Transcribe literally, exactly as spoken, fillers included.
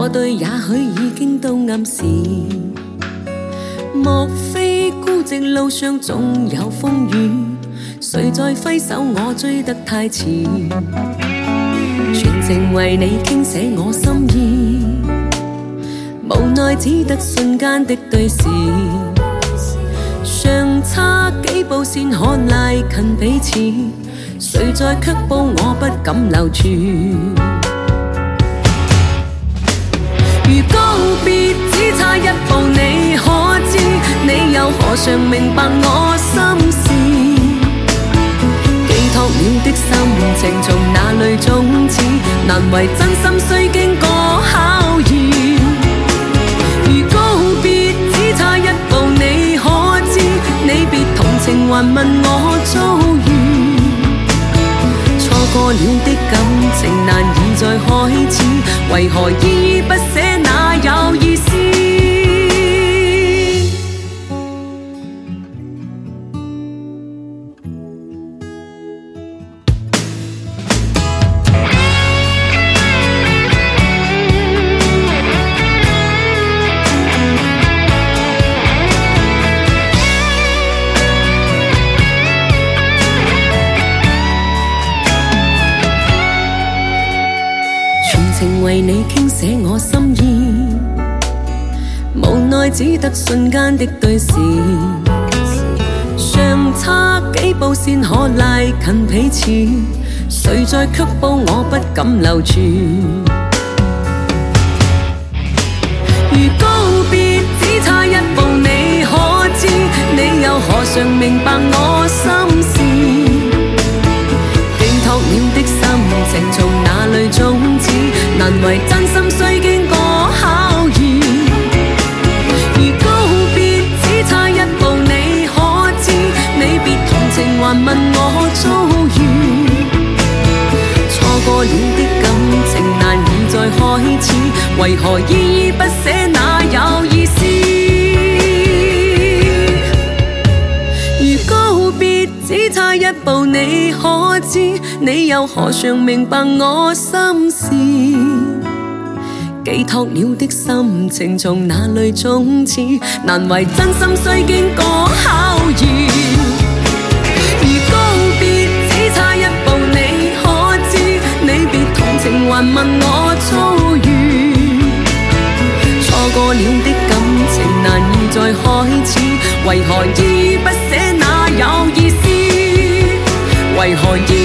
對也許已經都暗示，莫非孤寂路上總有風雨？誰在揮手我追得太遲？全情為你傾寫我心意，無奈只得瞬間的對視，尚差幾步先可拉近彼此，誰在卻步我不敢留住。如告別只差一步，你可知？你又何嘗明白我心事？寄託了的心情從哪裏種子？難為真心須經過考驗。如告別只差一步，你可知？你別同情還問我遭遇。錯過了的感情難以再開始，為何依依不捨那有意思？情為你傾寫我心意，無奈只得瞬間的對視，尚差幾步先可拉近彼此，誰在卻步我不敢留住。如告別只差一步，你可知？你又何嘗明白我心事？寄託了的心情從哪裏種子？難為真心須經過考驗。如告別只差一步，你可知？你別同情還問我遭遇。錯過了的感情難以再開始，為何依依不捨那有意思？如告別只差一步，你可知？你又何嘗明白我心事？寄託了的心情從哪裏種子？難為真心須經過考驗。如告別只差一步，你可知？你別同情還問我遭遇。錯過了的感情難以再開始，為何依依不捨那有意思？為何依